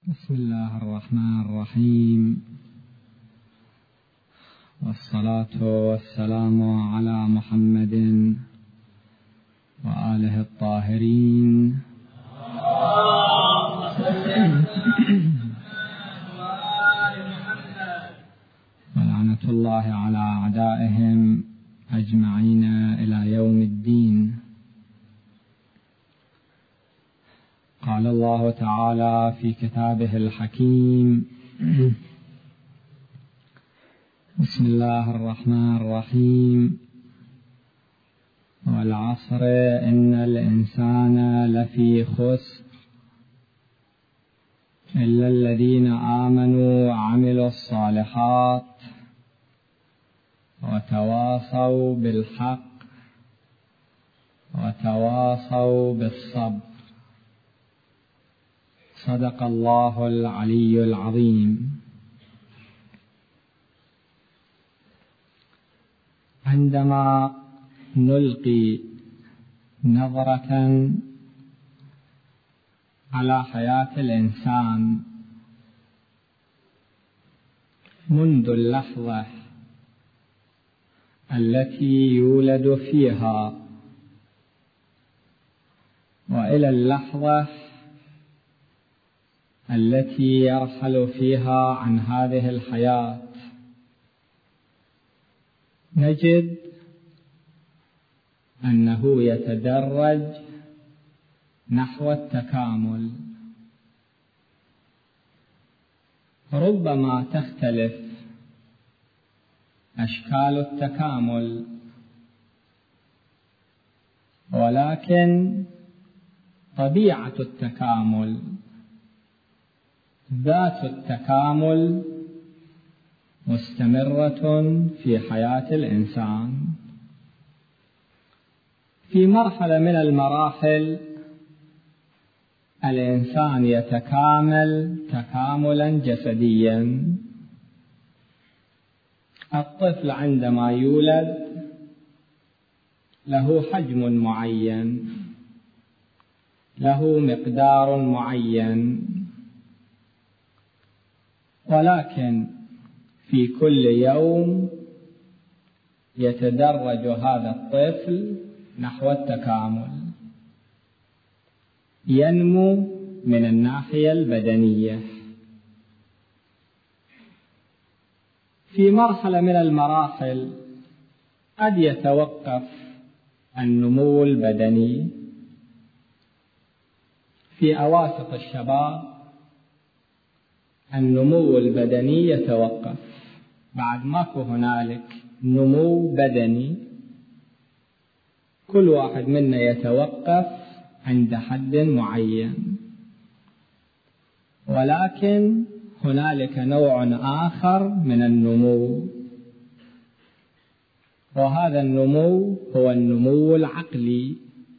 بسم الله الرحمن الرحيم، والصلاة والسلام على محمد وآله الطاهرين ولعنة الله على أعدائهم أجمعين إلى يوم الدين. قال الله تعالى في كتابه الحكيم: بسم الله الرحمن الرحيم، والعصر إن الإنسان لفي خسر إلا الذين آمنوا وعملوا الصالحات وتواصوا بالحق وتواصوا بالصبر. صدق الله العلي العظيم. عندما نلقي نظرة على حياة الإنسان منذ اللحظة التي يولد فيها وإلى اللحظة التي يرحل فيها عن هذه الحياة، نجد أنه يتدرج نحو التكامل. ربما تختلف أشكال التكامل، ولكن طبيعة التكامل، ذات التكامل مستمرة في حياة الإنسان. في مرحلة من المراحل الإنسان يتكامل تكاملا جسديا. الطفل عندما يولد له حجم معين، له مقدار معين، ولكن في كل يوم يتدرج هذا الطفل نحو التكامل، ينمو من الناحية البدنية. في مرحلة من المراحل قد يتوقف النمو البدني. في أواسط الشباب النمو البدني يتوقف، بعد ماكو هنالك نمو بدني، كل واحد منا يتوقف عند حد معين. ولكن هنالك نوع آخر من النمو، وهذا النمو هو النمو العقلي.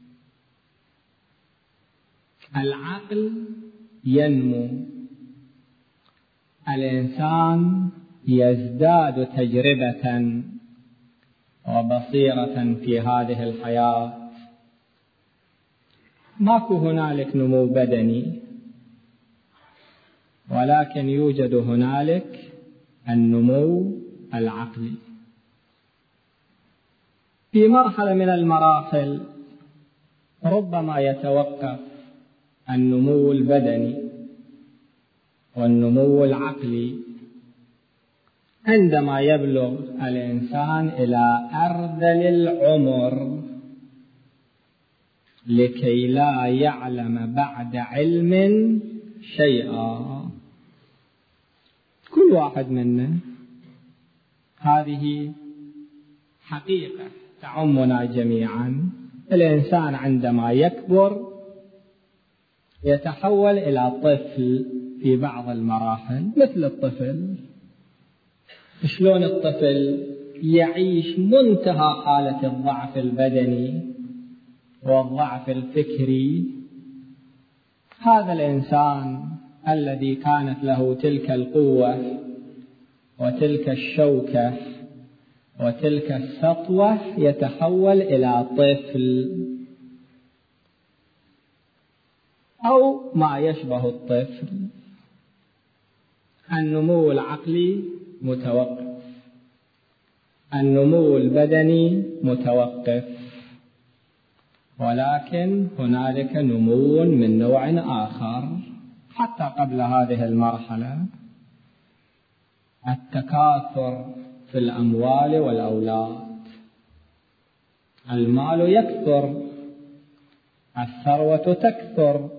العقل ينمو، الإنسان يزداد تجربة وبصيرة في هذه الحياة. ماكو هنالك نمو بدني، ولكن يوجد هنالك النمو العقلي. في مرحلة من المراحل ربما يتوقف النمو البدني والنمو العقلي عندما يبلغ الإنسان إلى أرذل العمر، لكي لا يعلم بعد علم شيئا. كل واحد منا، هذه حقيقة تعمنا جميعا. الإنسان عندما يكبر يتحول إلى طفل في بعض المراحل. مثل الطفل، شلون الطفل يعيش منتهى حالة الضعف البدني والضعف الفكري، هذا الإنسان الذي كانت له تلك القوة وتلك الشوكة وتلك السطوة يتحول إلى طفل أو ما يشبه الطفل. النمو العقلي متوقف، النمو البدني متوقف، ولكن هنالك نمو من نوع آخر حتى قبل هذه المرحلة، التكاثر في الأموال والأولاد. المال يكثر، الثروة تكثر،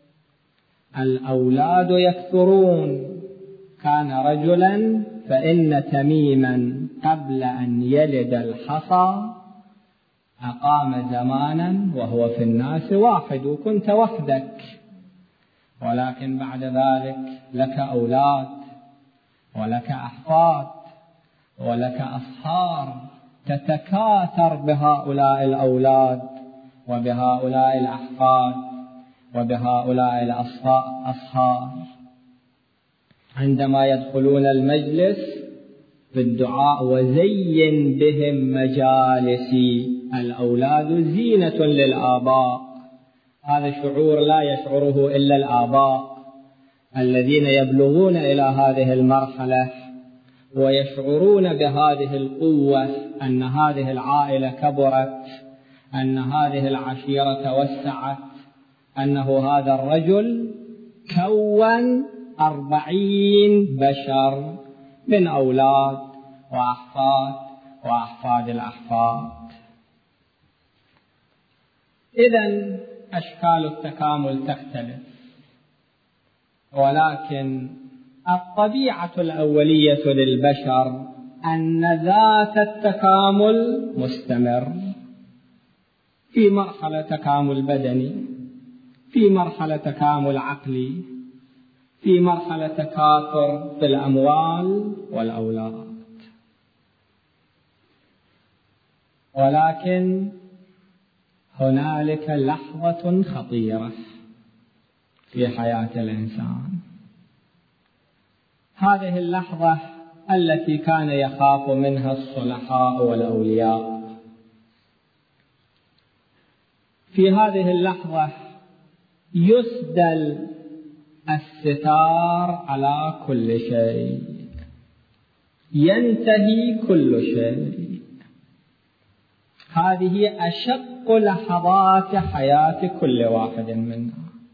الأولاد يكثرون. كان رجلا فإن تميما قبل أن يلد الحصى أقام زمانا وهو في الناس واحد، وكنت وحدك، ولكن بعد ذلك لك أولاد ولك أحفاد ولك أصهار، تتكاثر بهؤلاء الأولاد وبهؤلاء الأحفاد وبهؤلاء الأصهار. عندما يدخلون المجلس بالدعاء وزين بهم مجالسي، الأولاد زينة للآباء. هذا شعور لا يشعره إلا الآباء الذين يبلغون إلى هذه المرحلة ويشعرون بهذه القوة، أن هذه العائلة كبرت، أن هذه العشيرة توسعت، أنه هذا الرجل كون 40 بشر من أولاد وأحفاد وأحفاد الأحفاد. إذن أشكال التكامل تختلف، ولكن الطبيعة الأولية للبشر أن ذات التكامل مستمر، في مرحلة تكامل بدني، في مرحلة تكامل عقلي، في مرحلة تكاثر في الأموال والأولاد. ولكن هنالك لحظة خطيرة في حياة الإنسان، هذه اللحظة التي كان يخاف منها الصلحاء والأولياء. في هذه اللحظة يسدل الستار على كل شيء، ينتهي كل شيء. هذه أشق لحظات حياة كل واحد منا.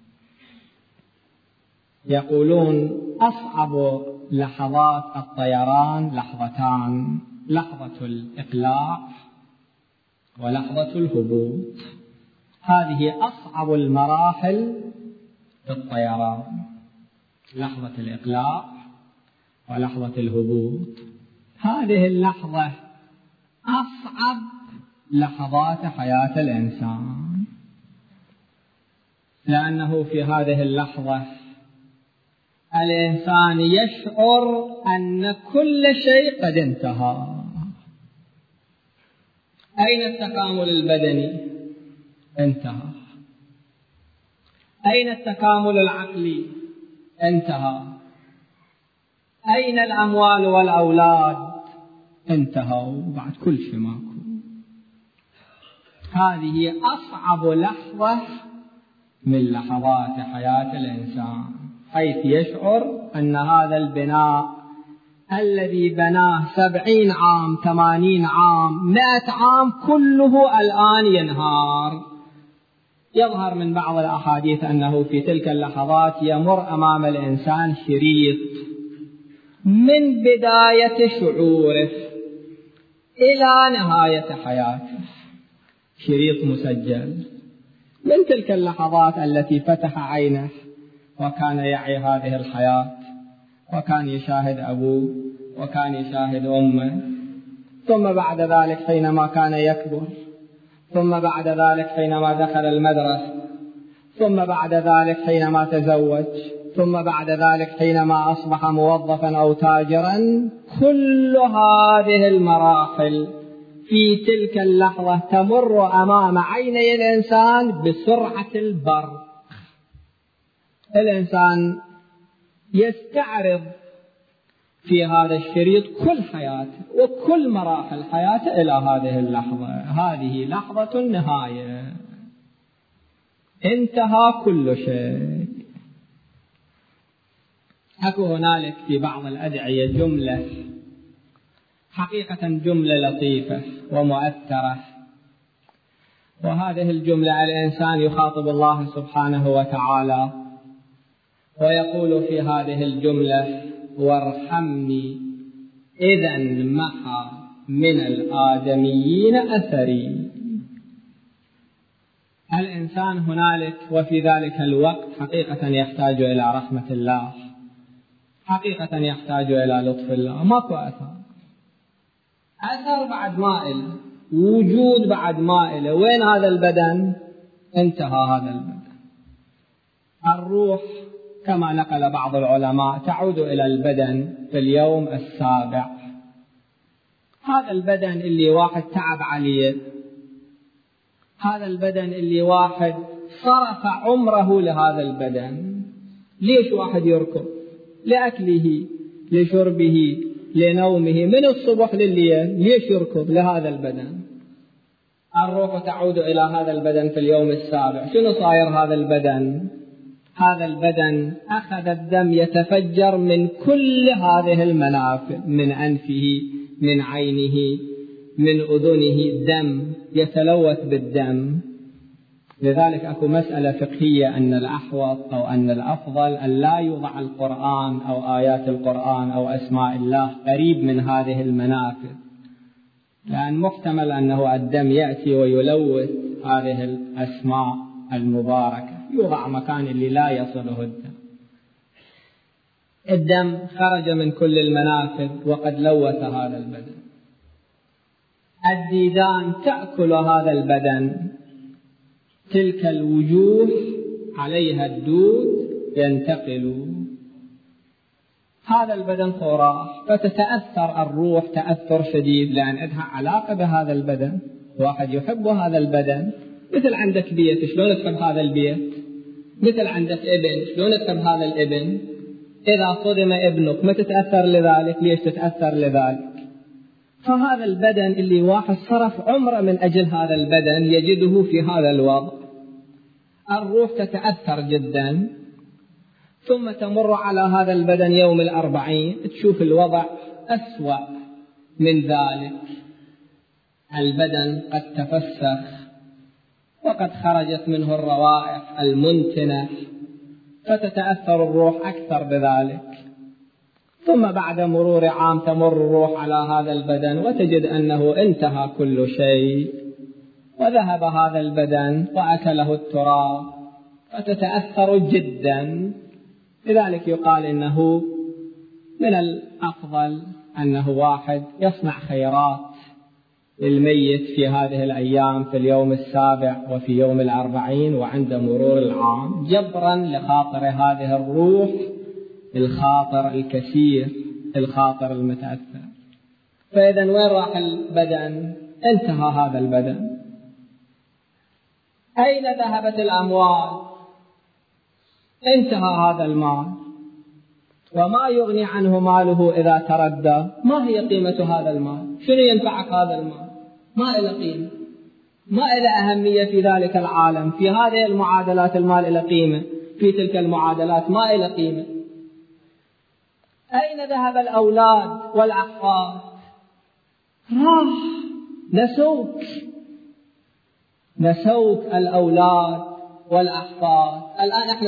يقولون أصعب لحظات الطيران لحظتان: لحظة الإقلاع ولحظة الهبوط. هذه أصعب المراحل في الطيران، لحظة الإقلاع ولحظة الهبوط. هذه اللحظة أصعب لحظات حياة الإنسان، لأنه في هذه اللحظة الإنسان يشعر أن كل شيء قد انتهى. أين التكامل البدني؟ انتهى. أين التكامل العقلي؟ انتهى. أين الأموال والأولاد؟ انتهوا، بعد كل شيء ماكو. هذه أصعب لحظة من لحظات حياة الإنسان، حيث يشعر أن هذا البناء الذي بناه 70 عام 80 عام 100 عام كله الآن ينهار. يظهر من بعض الأحاديث أنه في تلك اللحظات يمر أمام الإنسان شريط من بداية شعوره إلى نهاية حياته، شريط مسجل من تلك اللحظات التي فتح عينه وكان يعي هذه الحياة، وكان يشاهد أبوه وكان يشاهد أمه، ثم بعد ذلك حينما كان يكبر، ثم بعد ذلك حينما دخل المدرسة، ثم بعد ذلك حينما تزوج، ثم بعد ذلك حينما أصبح موظفا أو تاجرا. كل هذه المراحل في تلك اللحظة تمر أمام عيني الإنسان بسرعة البرق. الإنسان يستعرض في هذا الشريط كل حياته وكل مراحل حياته إلى هذه اللحظة. هذه لحظة النهاية، انتهى كل شيء. أكو هنالك في بعض الأدعية جملة حقيقة جملة لطيفة ومؤثرة، وهذه الجملة الإنسان يخاطب الله سبحانه وتعالى ويقول في هذه الجملة: وارحمني إذا محى من الآدميين أثري. الإنسان هنالك وفي ذلك الوقت حقيقة يحتاج إلى رحمة الله، حقيقة يحتاج إلى لطف الله. ماكو أثر بعد مائل، وجود بعد مائل. وين هذا البدن؟ انتهى هذا البدن. الروح كما نقل بعض العلماء تعود إلى البدن في اليوم السابع. هذا البدن اللي واحد تعب عليه، هذا البدن اللي واحد صرف عمره لهذا البدن. ليش واحد يركض؟ لأكله، لشربه، لنومه، من الصبح لليل. ليش يركض؟ لهذا البدن. الروح تعود إلى هذا البدن في اليوم السابع. شنو صاير هذا البدن؟ هذا البدن أخذ الدم يتفجر من كل هذه المنافذ، من أنفه، من عينه، من أذنه، دم يتلوث بالدم. لذلك أكو مسألة فقهية أن الأحوط أو أن الأفضل أن لا يوضع القرآن أو آيات القرآن أو أسماء الله قريب من هذه المنافذ، لأن محتمل أنه الدم يأتي ويلوث هذه الأسماء المباركة. يوضع مكان اللي لا يصله الدم. الدم خرج من كل المنافذ وقد لوث هذا البدن. الديدان تأكل هذا البدن، تلك الوجوه عليها الدود ينتقل. هذا البدن صراخ، فتتأثر الروح تأثر شديد لأن لها علاقة بهذا البدن. واحد يحب هذا البدن، مثل عندك بيت، شلون تحب هذا البيت؟ مثل عندك ابن، شلون تحب هذا الابن؟ إذا صدم ابنك ما تتأثر لذلك؟ ليش تتأثر لذلك؟ فهذا البدن اللي واحد صرف عمره من أجل هذا البدن يجده في هذا الوضع. الروح تتأثر جدا، ثم تمر على هذا البدن يوم 40 تشوف الوضع أسوأ من ذلك. البدن قد تفسخ وقد خرجت منه الروائح المنتنة، فتتأثر الروح أكثر بذلك. ثم بعد مرور عام تمر الروح على هذا البدن وتجد أنه انتهى كل شيء، وذهب هذا البدن وأكله التراب، فتتأثر جدا. لذلك يقال إنه من الأفضل أنه واحد يصنع خيرات للميت في هذه الأيام، في اليوم السابع وفي يوم 40 وعند مرور العام، جبرا لخاطر هذه الروح، الخاطر الكثير، الخاطر المتأثر. فإذا وين راح البدن؟ انتهى هذا البدن. أين ذهبت الأموال؟ انتهى هذا المال. وما يغني عنه ماله إذا تردى. ما هي قيمة هذا المال؟ شنو ينفعك هذا المال؟ ما إلى قيمة، ما إلى أهمية في ذلك العالم. في هذه المعادلات المال إلى قيمة، في تلك المعادلات ما إلى قيمة. أين ذهب الأولاد والأحفاد؟ راح، نسوك الأولاد والأحفاد. الآن احنا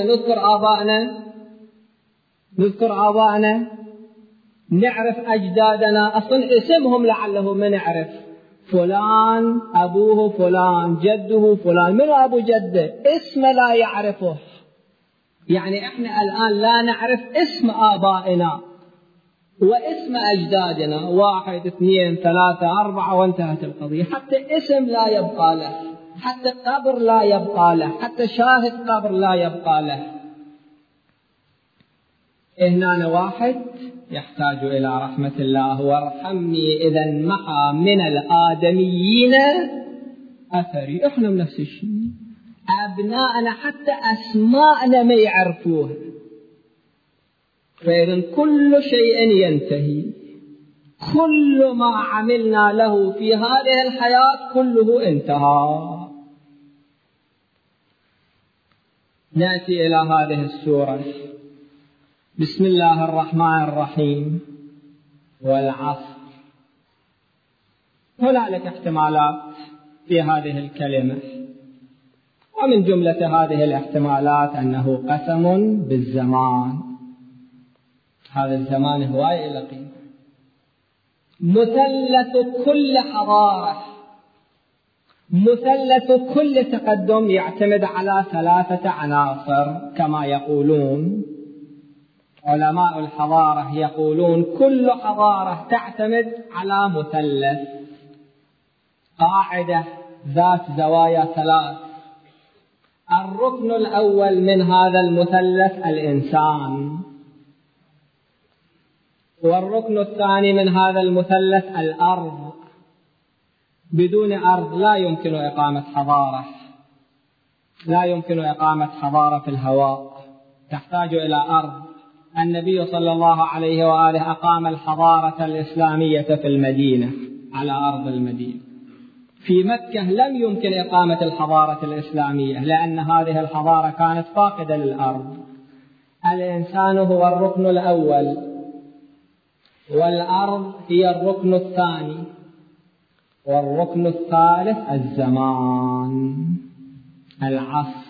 نذكر آبائنا، نعرف أجدادنا، أصلا اسمهم لعله ما نعرف. فلان أبوه فلان، جده فلان. من أبو جده؟ اسمه لا يعرفه. يعني احنا الآن لا نعرف اسم آبائنا واسم أجدادنا، 1 2 3 4 وانتهت القضية. حتى اسم لا يبقى له، حتى قبر لا يبقى له، حتى شاهد قبر لا يبقى له. هنا واحد يحتاج إلى رحمة الله. وارحمني إذا محى من الآدميين أثري. إحنا من نفس الشيء، أبناءنا حتى أسماءنا ما يعرفوها. فإذا كل شيء ينتهي، كل ما عملنا له في هذه الحياة كله انتهى. نأتي إلى هذه السورة. بسم الله الرحمن الرحيم والعصر. هنالك احتمالات في هذه الكلمة، ومن جملة هذه الاحتمالات أنه قسم بالزمان. هذا الزمان هواية إلى قيمة. مثلث كل حضارة، مثلث كل تقدم يعتمد على 3 عناصر كما يقولون علماء الحضارة. يقولون كل حضارة تعتمد على مثلث، قاعدة ذات زوايا 3. الركن الأول من هذا المثلث الإنسان، والركن الثاني من هذا المثلث الأرض. بدون أرض لا يمكن إقامة حضارة، لا يمكن إقامة حضارة في الهواء، تحتاج إلى أرض. النبي صلى الله عليه وآله أقام الحضارة الإسلامية في المدينة، على أرض المدينة. في مكة لم يمكن إقامة الحضارة الإسلامية لأن هذه الحضارة كانت فاقدة للأرض. الإنسان هو الركن الأول، والأرض هي الركن الثاني، والركن الثالث الزمان، العصر.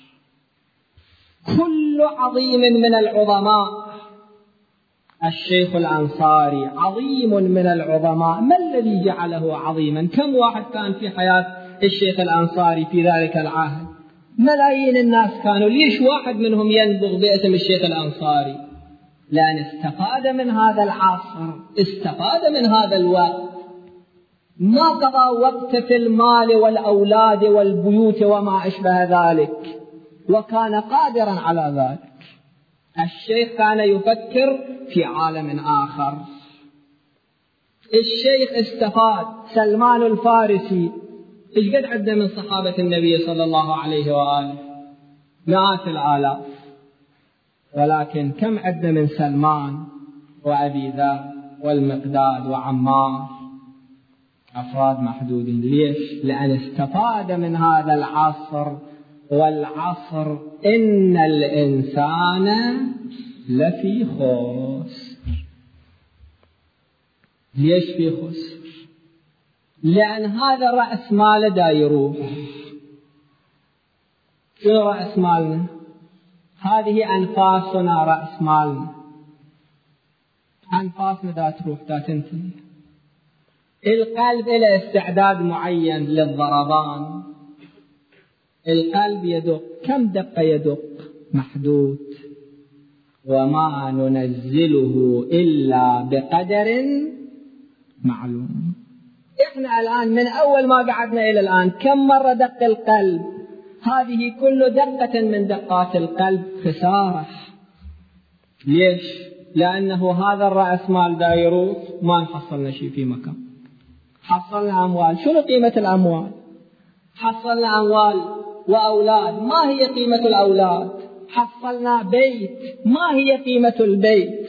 كل عظيم من العظماء، الشيخ الأنصاري عظيم من العظماء. ما الذي جعله عظيما؟ كم واحد كان في حياة الشيخ الأنصاري في ذلك العهد؟ ملايين الناس كانوا. ليش واحد منهم ينبغ باسم الشيخ الأنصاري؟ لأن استفاد من هذا العصر، استفاد من هذا الوقت، ما قضى وقت في المال والأولاد والبيوت وما أشبه ذلك، وكان قادرا على ذلك. الشيخ كان يفكر في عالم آخر. الشيخ استفاد. سلمان الفارسي إيش قد عدنا من صحابة النبي صلى الله عليه وآله؟ مئات الآلاف، ولكن كم عدنا من سلمان وأبي ذر والمقداد وعمار؟ أفراد محدودين. ليش؟ لأن استفاد من هذا العصر. والعصر إن الإنسان لفي خسر. ليش في خسر؟ لأن هذا رأس مال دا يروح. شنو رأس مالنا؟ هذه أنفاسنا رأس مالنا. أنفاسنا دا تروح، دا تنتهي. القلب له استعداد معين للضربان. القلب يدق. كم دقة يدق؟ محدود. وما ننزله إلا بقدر معلوم. إحنا الآن من أول ما قعدنا إلى الآن كم مرة دق القلب؟ هذه كل دقة من دقات القلب خسارة. ليش؟ لأنه هذا الرأس مال دا يروح، ما نحصلنا شيء في مكان. حصلنا أموال. شنو قيمة الأموال؟ حصلنا أموال وأولاد. ما هي قيمة الأولاد؟ حصلنا بيت. ما هي قيمة البيت؟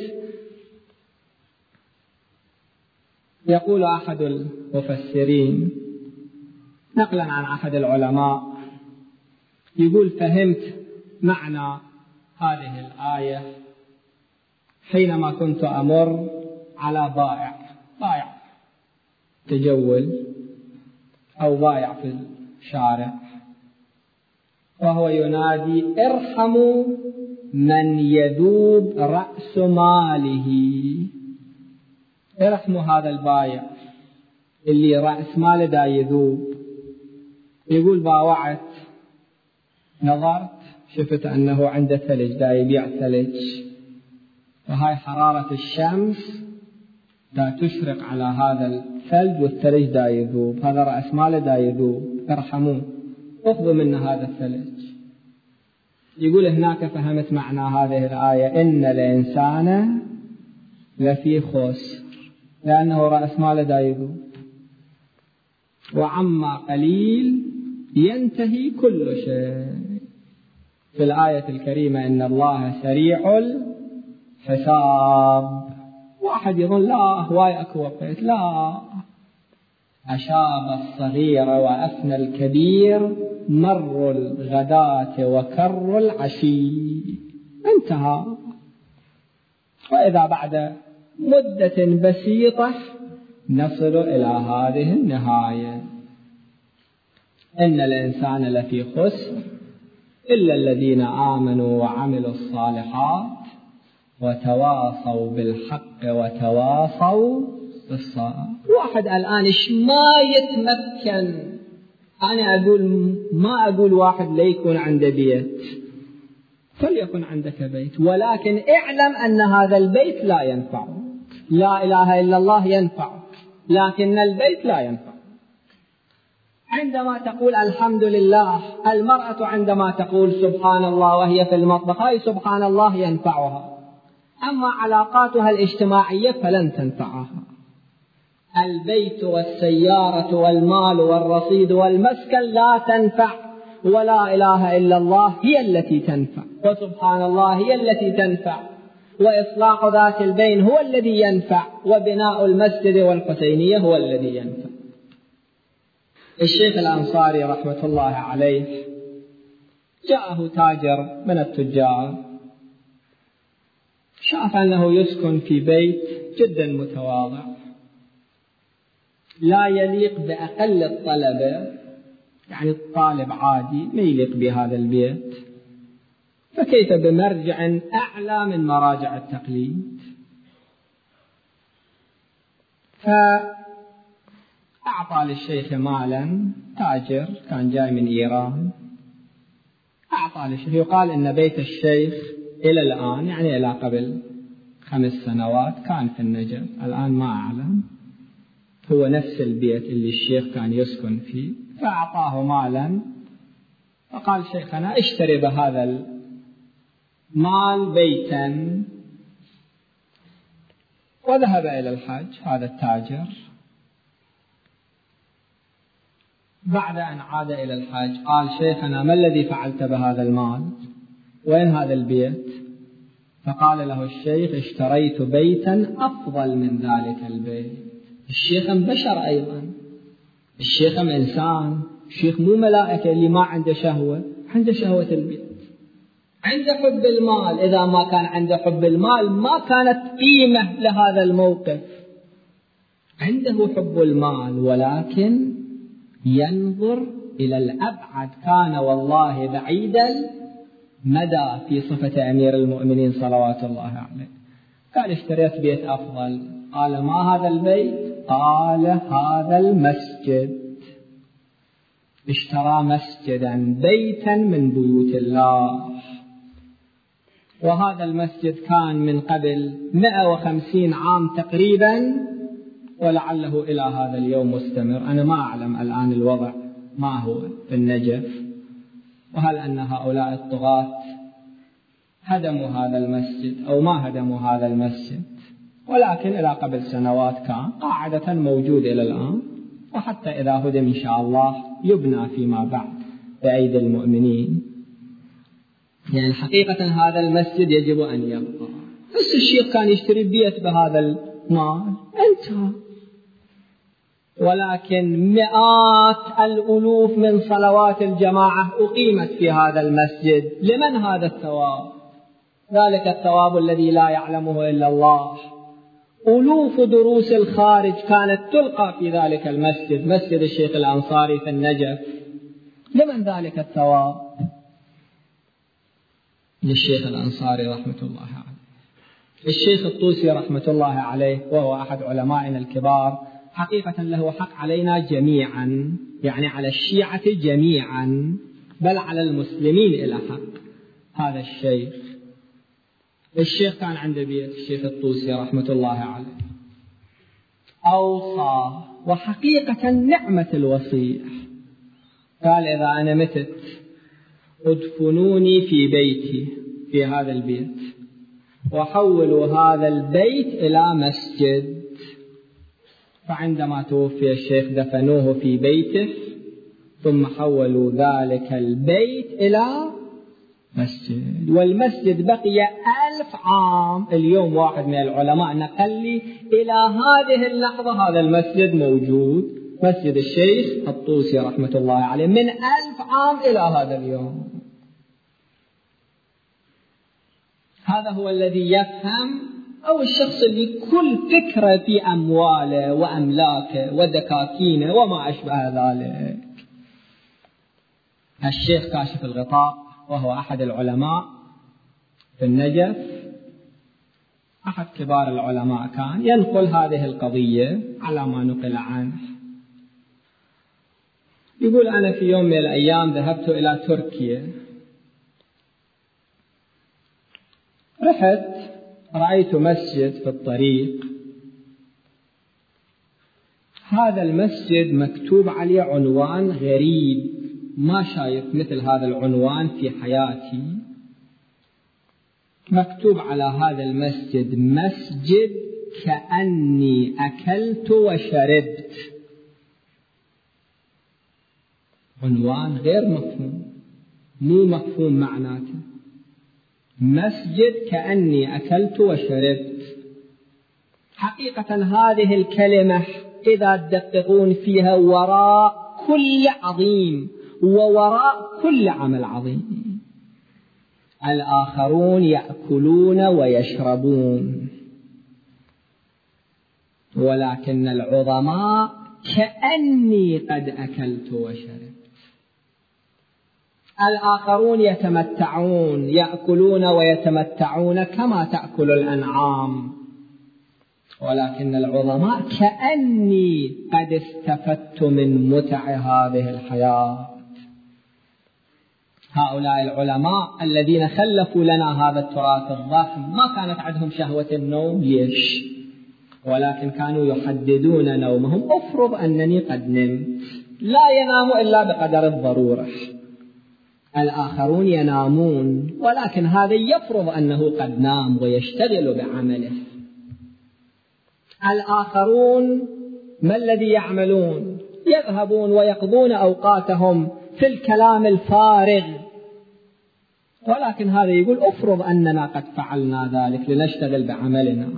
يقول أحد المفسرين نقلا عن أحد العلماء، يقول: فهمت معنى هذه الآية حينما كنت أمر على بائع تجول أو بائع في الشارع، وهو ينادي: ارحموا من يذوب رأس ماله. ارحموا هذا البائع اللي رأس ماله دا يذوب. يقول: باوعت، نظرت، شفت أنه عنده ثلج، دا يبيع ثلج، وهاي حرارة الشمس دا تشرق على هذا الثلج، والثلج دا يذوب، هذا رأس ماله دا يذوب، ارحموه، اخذوا منا هذا الثلج. يقول: هناك فهمت معنى هذه الآية إن الإنسان لفي خسر، لأنه رأس ماله دا يذوب، وعما قليل ينتهي كل شيء. في الآية الكريمة إن الله سريع الحساب. واحد يظن لا هواي أكو وقت، لا، أشاب الصغير وأفنى الكبير، مر الغداة وكر العشي. انتهى. وإذا بعد مدة بسيطة نصل إلى هذه النهاية: إن الإنسان لفي خسر إلا الذين آمنوا وعملوا الصالحات وتواصوا بالحق وتواصوا بالصبر. واحد الآن ما يتمكن، أنا ما أقول واحد لا يكون عنده بيت، فليكن عندك بيت، ولكن اعلم أن هذا البيت لا ينفعك. لا إله إلا الله ينفعك، لكن البيت لا ينفع. عندما تقول الحمد لله، المرأة عندما تقول سبحان الله وهي في المطبخ، هاي سبحان الله ينفعها، أما علاقاتها الاجتماعية فلن تنفعها. البيت والسيارة والمال والرصيد والمسكن لا تنفع، ولا إله إلا الله هي التي تنفع، وسبحان الله هي التي تنفع، وإصلاح ذات البين هو الذي ينفع، وبناء المسجد والحسينية هو الذي ينفع. الشيخ الأنصاري رحمة الله عليه جاءه تاجر من التجار، شاف أنه يسكن في بيت جدا متواضع لا يليق بأقل الطلبة، يعني الطالب عادي ما يليق بهذا البيت، فكيف بمرجع أعلى من مراجع التقليد؟ فأعطى للشيخ مالا، تاجر كان جاي من إيران، أعطى للشيخ. يقال إن بيت الشيخ إلى الآن، يعني إلى قبل 5 سنوات، كان في النجف، الآن ما أعلم، هو نفس البيت اللي الشيخ كان يسكن فيه. فأعطاه مالا فقال شيخنا اشتري بهذا المال بيتا، وذهب إلى الحج هذا التاجر. بعد أن عاد إلى الحج قال شيخنا ما الذي فعلت بهذا المال؟ وين هذا البيت؟ فقال له الشيخ اشتريت بيتا أفضل من ذلك البيت. الشيخ بشر أيضا، الشيخ إنسان، الشيخ مو ملائكة اللي ما عنده شهوة، عنده شهوة البيت، عنده حب المال. إذا ما كان عنده حب المال ما كانت قيمة لهذا الموقف. عنده حب المال ولكن ينظر إلى الأبعد، كان والله بعيد المدى في صفة أمير المؤمنين صلوات الله عليه. قال اشتريت بيت أفضل. قال ما هذا البيت؟ قال هذا المسجد. اشترى مسجدا، بيتا من بيوت الله، وهذا المسجد كان من قبل 150 عام تقريبا، ولعله إلى هذا اليوم مستمر. أنا ما أعلم الآن الوضع ما هو في النجف، وهل أن هؤلاء الطغاة هدموا هذا المسجد أو ما هدموا هذا المسجد، ولكن إلى قبل سنوات كان قاعدة موجود إلى الآن، وحتى إذا هدم إن شاء الله يبنى فيما بعد بأيدي المؤمنين. يعني حقيقة هذا المسجد يجب أن يبقى. بس الشيخ كان يشتري بيت بهذا المال، انتهى. ولكن مئات الألوف من صلوات الجماعة أقيمت في هذا المسجد. لمن هذا الثواب؟ ذلك الثواب الذي لا يعلمه إلا الله. ألوف دروس الخارج كانت تلقى في ذلك المسجد، مسجد الشيخ الأنصاري في النجف. لمن ذلك الثواب؟ للشيخ الأنصاري رحمة الله عليه. الشيخ الطوسي رحمة الله عليه وهو أحد علمائنا الكبار، حقيقة له حق علينا جميعا، يعني على الشيعة جميعا، بل على المسلمين إلى حق. هذا الشيخ كان عنده بيت، الشيخ الطوسي رحمة الله عليه أوصى، وحقيقة نعمة الوصية. قال إذا أنا متت ادفنوني في بيتي في هذا البيت، وحولوا هذا البيت إلى مسجد. فعندما توفي الشيخ دفنوه في بيته، ثم حولوا ذلك البيت إلى مسجد، والمسجد بقي 1000 عام. اليوم واحد من العلماء نقل لي إلى هذه اللحظة هذا المسجد موجود، مسجد الشيخ الطوسي رحمة الله عليه، من 1000 عام إلى هذا اليوم. هذا هو الذي يفهم أو الشخص اللي كل فكرة في أمواله وأملاكه ودكاكينه وما أشبه ذلك. الشيخ كاشف الغطاء وهو أحد العلماء في النجف، أحد كبار العلماء، كان ينقل هذه القضية على ما نقل عنه. يقول: أنا في يوم من الأيام ذهبت إلى تركيا، رحت رأيت مسجد في الطريق. هذا المسجد مكتوب عليه عنوان غريب، ما شايف مثل هذا العنوان في حياتي. مكتوب على هذا المسجد: مسجد كأني أكلت وشربت. عنوان غير مفهوم، مو مفهوم معناته. مسجد كأني أكلت وشربت. حقيقة هذه الكلمة إذا تدققون فيها وراء كل عظيم ووراء كل عمل عظيم. الآخرون يأكلون ويشربون، ولكن العظماء كأني قد أكلت وشربت. الآخرون يتمتعون، يأكلون ويتمتعون كما تأكل الأنعام، ولكن العظماء كأني قد استفدت من متع هذه الحياة. هؤلاء العلماء الذين خلفوا لنا هذا التراث الضخم ما كانت عندهم شهوة النوم، ليش؟ ولكن كانوا يحددون نومهم: أفرض أنني قد نمت. لا ينام إلا بقدر الضرورة. الآخرون ينامون، ولكن هذا يفرض أنه قد نام ويشتغل بعمله. الآخرون ما الذي يعملون؟ يذهبون ويقضون أوقاتهم في الكلام الفارغ، ولكن هذا يقول: أفرض أننا قد فعلنا ذلك لنشتغل بعملنا.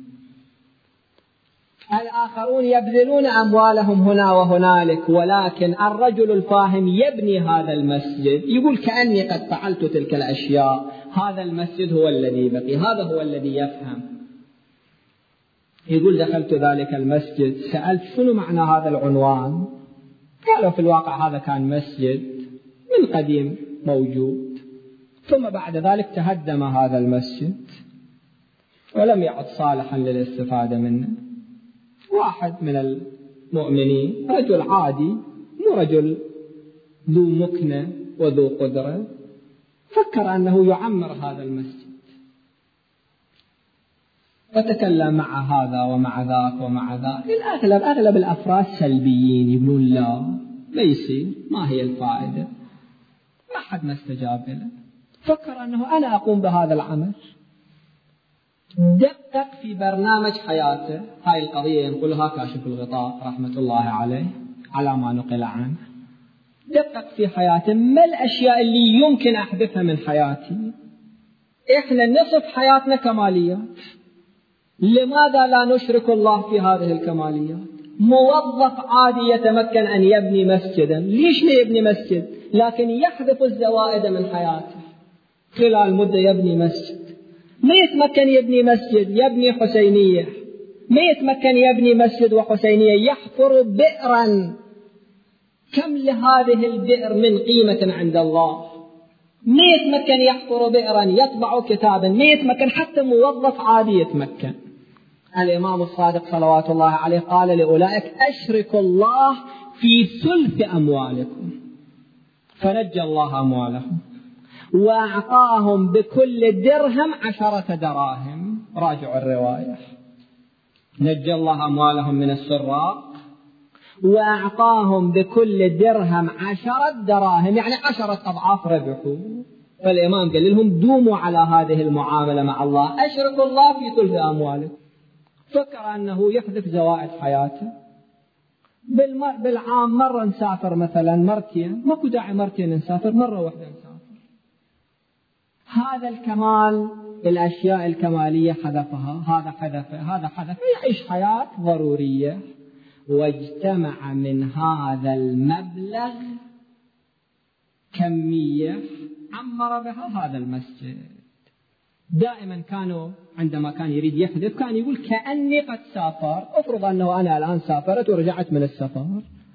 الآخرون يبذلون أموالهم هنا وهنالك، ولكن الرجل الفاهم يبني هذا المسجد، يقول: كأني قد فعلت تلك الأشياء. هذا المسجد هو الذي بقي، هذا هو الذي يفهم. يقول: دخلت ذلك المسجد، سألت: شنو معنى هذا العنوان؟ قالوا: في الواقع هذا كان مسجد من قديم موجود، ثم بعد ذلك تهدم هذا المسجد ولم يعد صالحا للاستفادة منه. واحد من المؤمنين، رجل عادي، مو رجل ذو مكنة وذو قدرة، فكر أنه يعمر هذا المسجد، وتكلم مع هذا ومع ذاك ومع ذاك. أغلب الأفراد سلبيين، يقولون: لا، ما يصير، ما هي الفائدة؟ ما حد ما استجاب له. فكر أنه أنا أقوم بهذا العمل. دقق في برنامج حياته. هاي القضية ينقلها كاشف الغطاء رحمة الله عليه على ما نقل عنه. دقق في حياته، ما الأشياء اللي يمكن أحذفها من حياتي؟ إحنا نصف حياتنا كماليات، لماذا لا نشرك الله في هذه الكماليات؟ موظف عادي يتمكن أن يبني مسجدا، ليش لا يبني مسجد؟ لكن يحذف الزوائد من حياته. خلال مدة يبني مسجد. ما يتمكن يبني مسجد، يبني حسينية. ما يتمكن يبني مسجد وحسينية، يحفر بئرا. كم لهذه البئر من قيمة عند الله؟ ما يتمكن يحفر بئرا، يطبع كتابا. ما يتمكن حتى موظف عادي يتمكن. الإمام الصادق صلوات الله عليه قال لأولئك: أشركوا الله في ثلث أموالكم، فنجى الله أموالهم وأعطاهم بكل درهم 10 دراهم. راجعوا الرواية. نجى الله أموالهم من السراق وأعطاهم بكل درهم 10 دراهم، يعني 10 أضعاف ربحوا. فالإمام قال لهم: دوموا على هذه المعاملة مع الله، أشركوا الله في ثلث أموالكم. فكر أنه يحذف زوائد حياته. بالعام مرة نسافر مثلا مرتين، ماكو داعي مرتين نسافر، مرة واحدة نسافر. هذا الكمال، الأشياء الكمالية حذفها، هذا حذفه، هذا حذفه، يعيش حياة ضرورية. واجتمع من هذا المبلغ كمية عمر بها هذا المسجد. دائما كانوا عندما كان يريد يحذف كان يقول كأني قد سافرت. أفرض أنه أنا الآن سافرت ورجعت من السفر،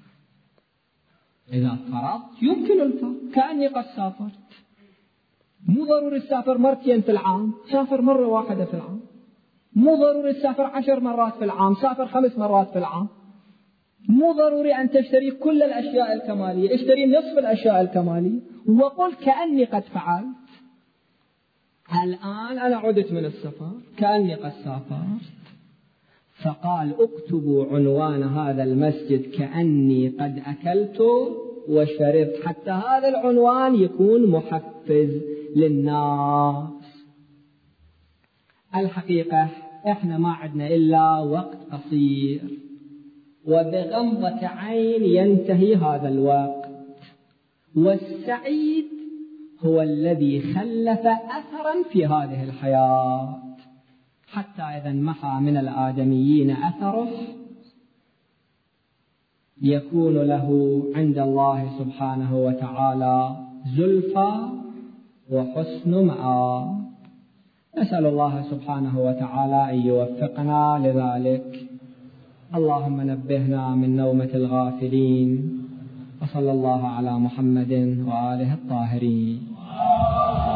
إذا فرضت يمكن الفرق، كأني قد سافرت. مو ضروري تسافر مرتين في العام، سافر مرة واحدة في العام. مو ضروري تسافر 10 مرات في العام، سافر 5 مرات في العام. مو ضروري أن تشتري كل الأشياء الكمالية، اشتري نصف الأشياء الكمالية وقل كأني قد فعلت. الآن أنا عدت من السفر كأني قد سافرت. فقال اكتبوا عنوان هذا المسجد كأني قد أكلت وشربت، حتى هذا العنوان يكون محفز للناس. الحقيقة إحنا ما عندنا إلا وقت قصير، وبغمضة عين ينتهي هذا الوقت. والسعيد هو الذي خلف أثرا في هذه الحياة، حتى إذا محى من الآدميين أثره يكون له عند الله سبحانه وتعالى زلفى وحسن مآب. نسأل الله سبحانه وتعالى أن يوفقنا لذلك. اللهم نبهنا من نومة الغافلين، وصلى الله على محمد وآله الطاهرين.